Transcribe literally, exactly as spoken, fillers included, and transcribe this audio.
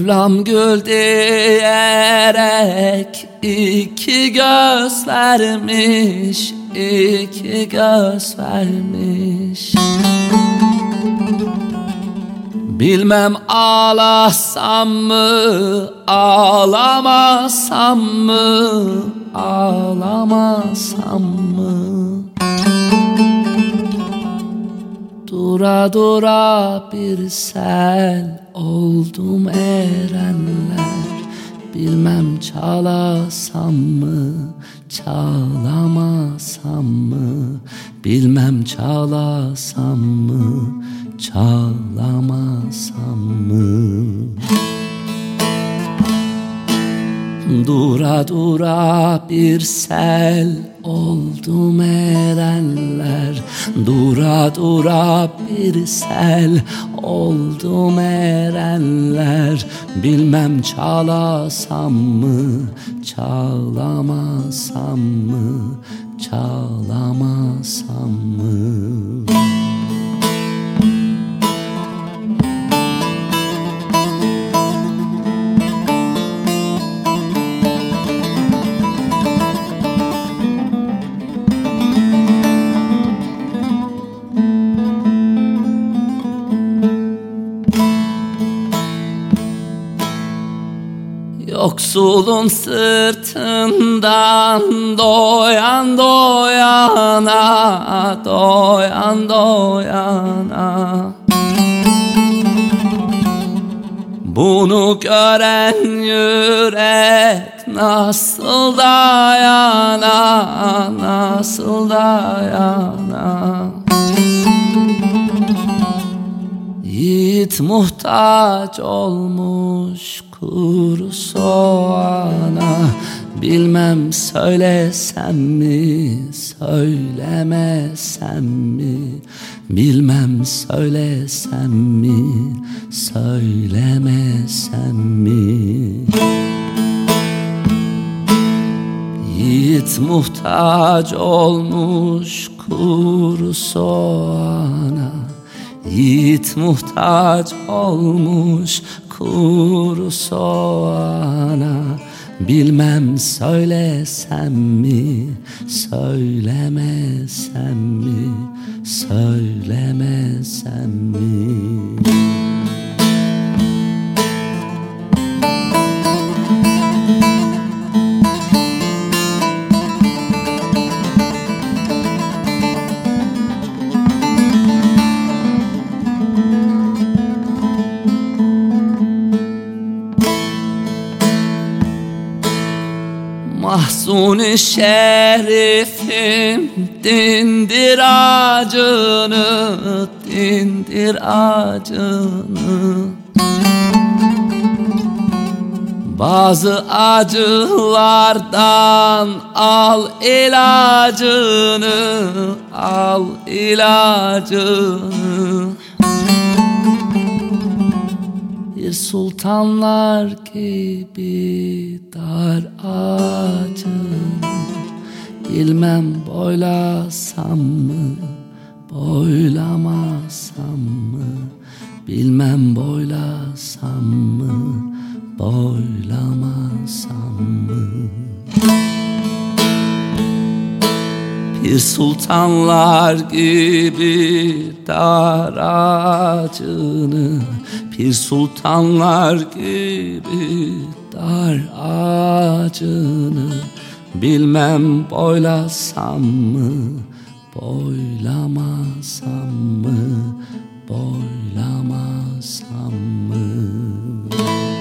Mevlam gül diyerek iki göz vermiş, iki göz vermiş. Bilmem ağlasam mı, ağlamasam mı, ağlamasam mı? Dura dura bir sel oldum erenler. Bilmem çalasam mı, çalamasam mı? Bilmem çalasam mı, çalamasam mı? Dura dura bir sel oldum erenler. Dura dura bir sel oldum erenler. Bilmem çalasam mı, çalamasam mı, çalamasam mı? Yoksulun sırtından doyan doyana, doyan doyana. Bunu gören yürek nasıl dayana, nasıl dayana? Yiğit muhtaç olmuş kuru soğana. Bilmem söylesem mi, söylemesem mi? Bilmem söylesem mi, söylemesem mi? Yiğit muhtaç olmuş kuru soğana. Yiğit muhtaç olmuş kuru soğana. Bilmem söylesem mi, söylemesem mi, söylemesem mi? Mahzun-i şerifim dindir acını, dindir acını. Bazı acılardan al ilacını, al ilacını. Bir sultanlar gibi dar ağacını. Bilmem boylasam mı, boylamasam mı? Bilmem boylasam mı, boylamasam mı? Bir sultanlar gibi dar ağacını. Bir sultanlar gibi dar ağacını. Bilmem boylasam mı, boylamasam mı, boylamasam mı?